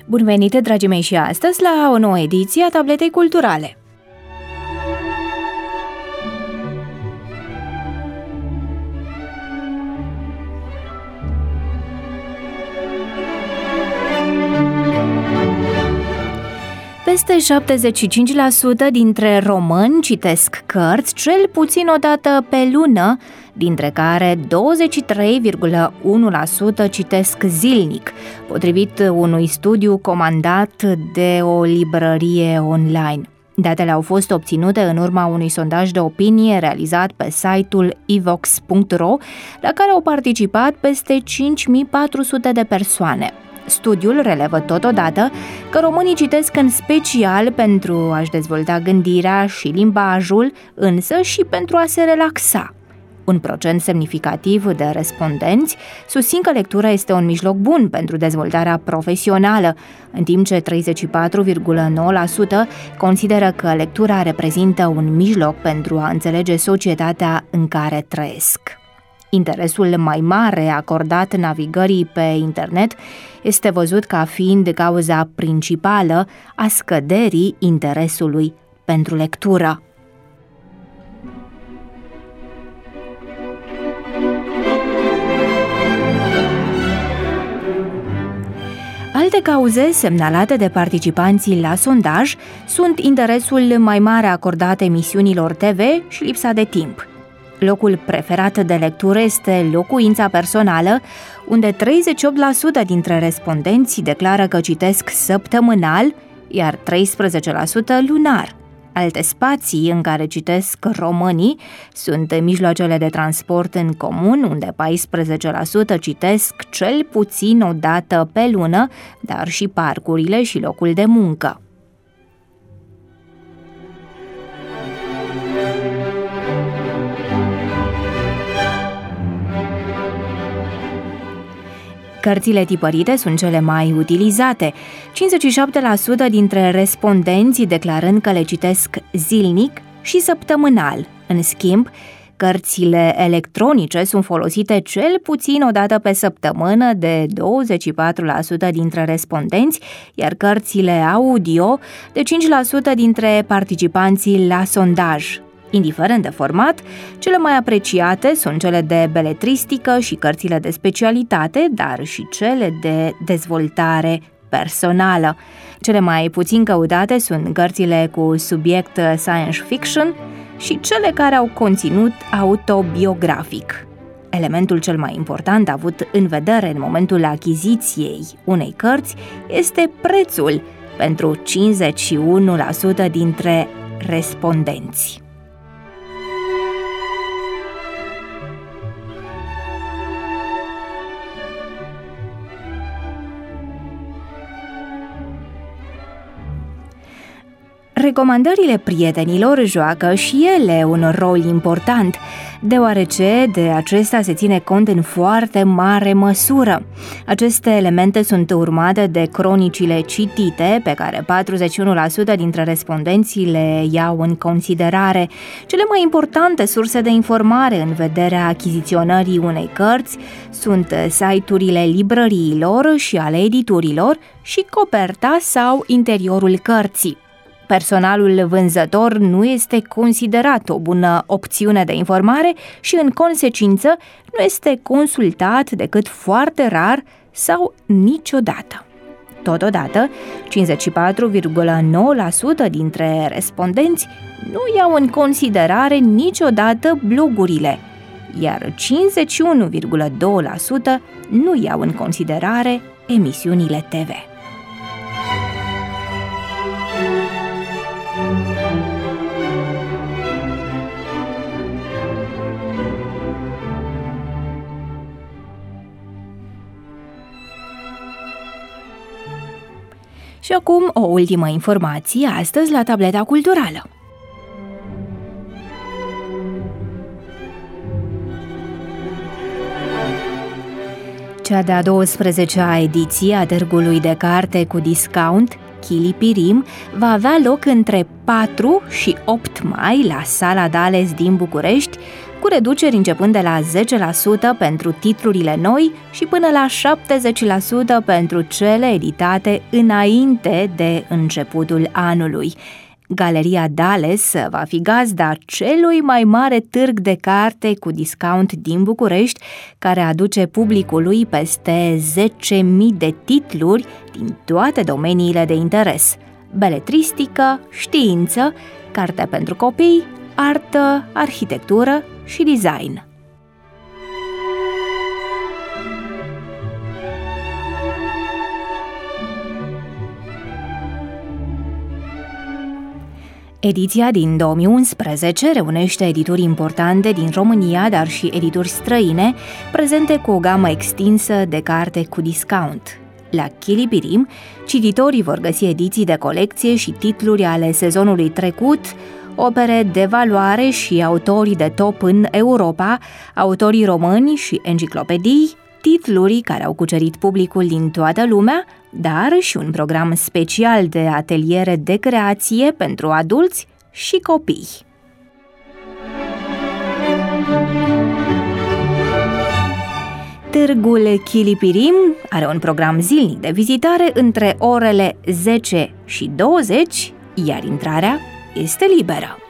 Bun venit, dragii mei, și astăzi la o nouă ediție a Tabletei Culturale. Peste 75% dintre români citesc cărți cel puțin o dată pe lună, dintre care 23,1% citesc zilnic, potrivit unui studiu comandat de o librărie online. Datele au fost obținute în urma unui sondaj de opinie realizat pe site-ul evox.ro, la care au participat peste 5400 de persoane. Studiul relevă totodată că românii citesc în special pentru a-și dezvolta gândirea și limbajul, însă și pentru a se relaxa. Un procent semnificativ de respondenți susțin că lectura este un mijloc bun pentru dezvoltarea profesională, în timp ce 34,9% consideră că lectura reprezintă un mijloc pentru a înțelege societatea în care trăiesc. Interesul mai mare acordat navigării pe internet este văzut ca fiind cauza principală a scăderii interesului pentru lectură. Alte cauze semnalate de participanții la sondaj sunt interesul mai mare acordat emisiunilor TV și lipsa de timp. Locul preferat de lectură este locuința personală, unde 38% dintre respondenți declară că citesc săptămânal, iar 13% lunar. Alte spații în care citesc românii sunt mijloacele de transport în comun, unde 14% citesc cel puțin o dată pe lună, dar și parcurile și locul de muncă. Cărțile tipărite sunt cele mai utilizate, 57% dintre respondenți declarând că le citesc zilnic și săptămânal. În schimb, cărțile electronice sunt folosite cel puțin o dată pe săptămână de 24% dintre respondenți, iar cărțile audio de 5% dintre participanții la sondaj. Indiferent de format, cele mai apreciate sunt cele de beletristică și cărțile de specialitate, dar și cele de dezvoltare personală. Cele mai puțin căutate sunt cărțile cu subiect science fiction și cele care au conținut autobiografic. Elementul cel mai important avut în vedere în momentul achiziției unei cărți este prețul pentru 51% dintre respondenți. Recomandările prietenilor joacă și ele un rol important, deoarece de acesta se ține cont în foarte mare măsură. Aceste elemente sunt urmate de cronicile citite, pe care 41% dintre respondenții le iau în considerare. Cele mai importante surse de informare în vederea achiziționării unei cărți sunt site-urile librăriilor și ale editurilor și coperta sau interiorul cărții. Personalul vânzător nu este considerat o bună opțiune de informare și, în consecință, nu este consultat decât foarte rar sau niciodată. Totodată, 54,9% dintre respondenți nu iau în considerare niciodată blogurile, iar 51,2% nu iau în considerare emisiunile TV. Și acum o ultimă informație astăzi la Tableta Culturală. Cea de-a 12-a ediție a Târgului de Carte cu Discount, Chilipirim, va avea loc între 4 și 8 mai la Sala Dales din București, cu reduceri începând de la 10% pentru titlurile noi și până la 70% pentru cele editate înainte de începutul anului. Galeria Dales va fi gazda celui mai mare târg de carte cu discount din București, care aduce publicului peste 10.000 de titluri din toate domeniile de interes: beletristică, știință, carte pentru copii, artă, arhitectură și design. Ediția din 2011 reunește edituri importante din România, dar și edituri străine, prezente cu o gamă extinsă de carte cu discount. La Chilipirim, cititorii vor găsi ediții de colecție și titluri ale sezonului trecut, opere de valoare și autorii de top în Europa, autorii români și enciclopedii, titluri care au cucerit publicul din toată lumea, dar și un program special de ateliere de creație pentru adulți și copii. Târgul Chilipirim are un program zilnic de vizitare între orele 10 și 20, iar intrarea este liberă.